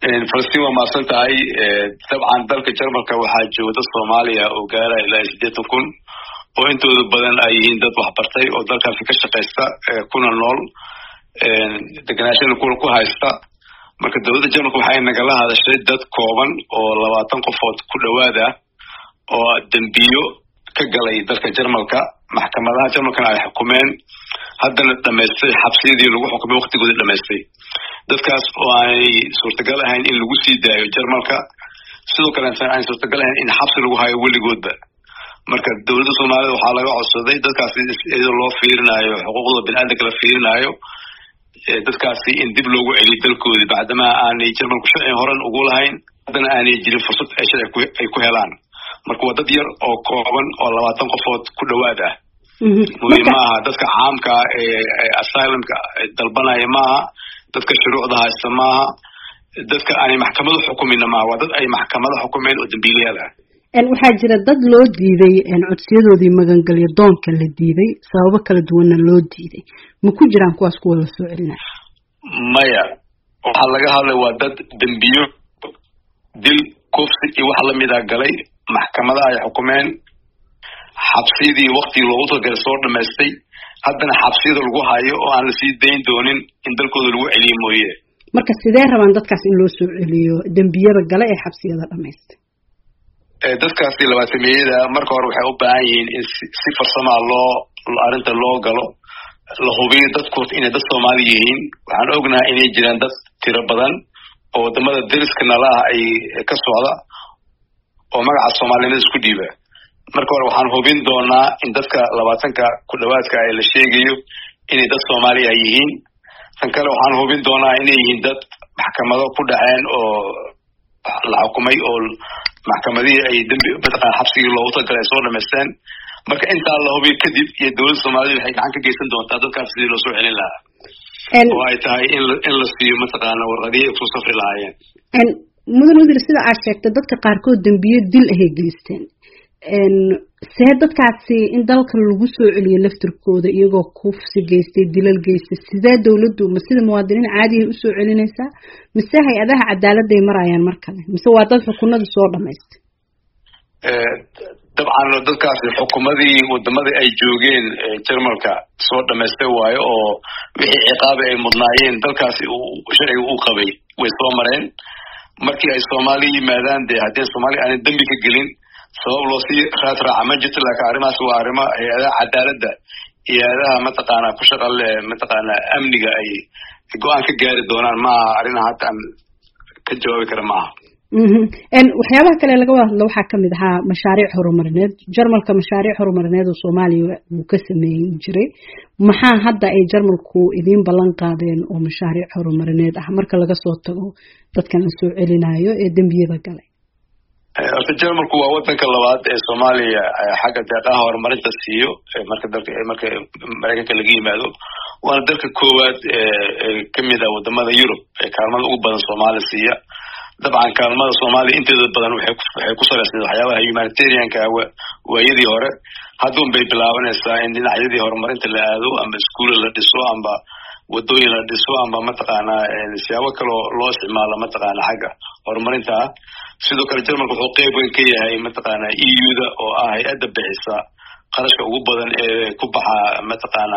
فلسطين وما سنتهاي طبعا ذلك الجرمال كواحد جودة الصومالية وقال إلى 6 وانتو بدن أيين دد وحبرتي وذلك في كشة قيستا كنا نول دقناشين الكل كوها يستا marka dawladda Jarmalku waxay nagala hadashay dad kooban oo 20 qofood ku dhawaada oo dambiyo ka galay dalka Jarmalka maxkamadaha Jarmalka ay xukumeen haddana dhameystay xabsiyadii lagu xukumay waqtigooda dhameystay dadkaas oo ay suurtagal ahayn in lagu sii daayo Jarmalka sidoo kale ay suurtagal ahayn in xabsi lagu hayo weligoodba marka dawladda Soomaaliya waxa laga codsaday dadkaas iyadoo loo fiirinayo xuquuqda bini'aadamka la fiirinayo dadkaasi in dib loogu celiyo dalkooda bacdama aanay Jarmalku sharci horan ugu lahayn haddana aanay jirin fursad ay sharci ay ku helaan marka waa dad yar oo kooban oo 20 qofood ku dhawaada muhiimaha dadka caamka asylumka dalbanaya maaha dadka shuruucda haysta maaha dadka aanay maxkamadu xukumin maaha waa dad ay maxkamada xukumeen oo dambiilayaal ah waxaa jira dad loo diiday codsiyadoodii magangalyo doonka la diiday sababo kala duwanna loo diiday ma ku jiraan kuwaas kuwa la soo celinaya maya waxa laga hadlay waa dad dambiyo dil kufsi iyo wax la mid ah galay maxkamadaha ay xukumeen xabsidii waqti loogu talagalay soo dhameystay haddana xabsiyada lagu hayo oo aan la sii dayn doonin in dalkooda lagu celiyo mooye marka sidee rabaan dadkaas in loo soo celiyo dambiyada gale ee xabsiyada dhameystay dadkaasi labaatamiyada marka hore waxay u baahan yihiin in si farsamo loo arinta loo galo la hubiyo dadku inay dad Soomaali yihiin waxaan ognahay inay jiraan dad tiro badan oo wadamada dariska nalaha ay ka socda oo magaca Soomaaliyeed isku dhiiba marka hore waxaan hubin doonaa in dadka 20ka ku dhawaadka ay la sheegayo inay dad Soomaali yihiin tan kale waxaan hubin doonaa inay yihiin dad maxkamado ku dhaceen oo la xukumay oo maxkamadii ay dambi badqaa xabsigii loogu talagalay soo dhameysteen marka inta la hubiyo kadib iyo dawladda Soomaaliya waxay gacan ka geysan doontaa dadkaas sidii loo soo celin lahaa oo ay tahay in la siiyo mataqaana warqadii ay ku safri lahaayeen mudan wasiir sida aad sheegtay dadka qaarkood dambiyo dil ah ay geysteen see dadkaasi in dalka lagu soo celiyo laftirkooda iyagoo kufsi geystay dilal geystay sidee dawladdu ma sida muwaadiniin caadi ah u soo celinaysaa mise hay-adaha cadaaladda ay marayaan mar kale mise waa dad xukunada soo dhameystay dabcan dadkaasi xukumadii wadamadii ay joogeen Jarmalka soo dhameystay waayo oo wixii ciqaab ay mudnaayeen dalkaasi sharciga uu qabay way soo mareen markii ay Soomaaliya yimaadaan haddii Soomaaliya aan dambi ka gelin sabab loo sii raad raaca ma jirto laakiin arrimahaas waa arrimo hay-adaha cadaaladda iyo hay-adaha mataqaana ku shaqo leh mataqaana amniga ay go-aan ka gaari doonaan maaha arrimaha hadda aan ka jawaabi kara maaha waxyaabaha kale laga wada hadlo waxaa kamid ahaa mashaariic horumarineed Jarmalka mashaariic horumarineed oo Soomaaliya uu ka sameeyay jiray maxaa hadda ay Jarmalku idin ballan qaadeen oo mashaariic horumarineed ah marka laga soo tago dadkan la soo celinayo ee dambiyada galay Jarmalku waa wadanka labaad ee Soomaaliya xagga deeqaha horumarinta siiyo marka Mareykanka laga yimaado waana dalka koowaad kamid ah wadamada Yurub ee kaalmada ugu badan Soomaaliya siiya dabcan kaalmada Soomaaliya inteeda badan waxay ku salaysan waxyaabaha humanitarianka waayadii hore hadda bay bilaabanaysaa in dhinacyadii horumarinta la aado ama iskuul la dhiso ama wadooyin la dhiso ama mataqaana siyaabo kale loo isticmaalo mataqaana xagga horumarinta sidoo kale Jarmalku wuxuu qayb weyn ka yahay mataqaana EU-da oo ah hay'adda bixisa qarashka ugu badan ee ku baxa mataqaana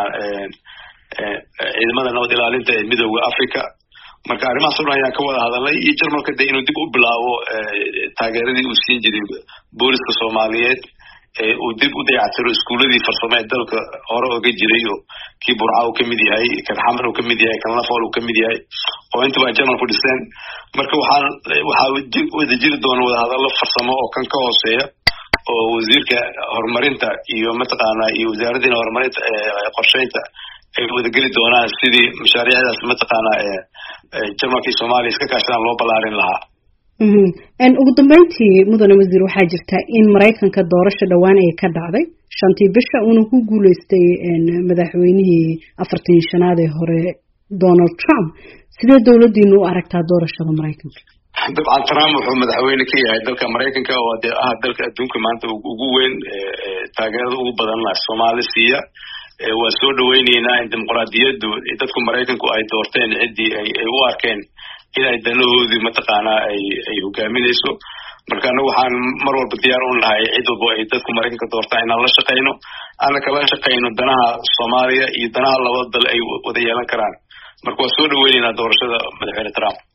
ciidamada nabad ilaalinta ee midowga Afrika marka arrimahaas oo ayaa ka wada hadalay iyo Jarmalka inuu dib u bilaabo taageeradii uu siin jiray booliska Soomaaliyeed uu dib u dayactiro iskuuladii farsamo ee dalka hore uga jiray oo kii Burca uu kamid yahay kan Xamar uu kamid yahay kan Lafool uu kamid yahay oo inta Jarmalku dhiseen marka waxa wada jiri doona wada hadallo farsamo oo kan ka hooseeya oo wasiirka horumarinta iyo mataqaana iyo wasaaradda horumarinta qorsheynta ay wada geli doonaan sidii mashaariicdaas mataqaana Jarmalka iyo Soomaaliya iska kaashadaan loo balaarin lahaa ugu dambeyntii mudane wasiir waxaa jirta in Mareykanka doorasho dhawaan ay ka dhacday 5 bisha uu ku guuleystay madaxweynihii 45aad ee hore Donald Trump sidee dawladdiinu u aragtaa doorashada Mareykanka dabcan Trump wuxuu madaxweyne ka yahay dalka Mareykanka oo dalka adduunka maanta ugu weyn taageerada ugu badan la Soomaaliya waa soo dhaweyneynaa in dimuqraadiyaddu dadku Mareykanku ay doorteen cidii ay u arkeen inay danahoodii mataqaanaa ay hogaaminayso. marka anagu waxaan mar walba diyaar u nahay cid walba ay dadku Mareykanka doortaan inaan la shaqeyno, aan kala shaqeyno danaha Soomaaliya iyo danaha labada dal ay wada yeelan karaan. marka waa soo dhaweynaa doorashada madaxweyne Trump.